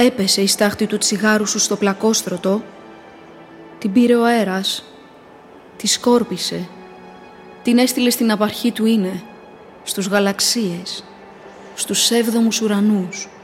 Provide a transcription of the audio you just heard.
Έπεσε η στάχτη του τσιγάρου σου στο πλακόστρωτο, την πήρε ο αέρας, τη σκόρπισε, την έστειλε στην απαρχή του είναι, στους γαλαξίες, στους έβδομους ουρανούς.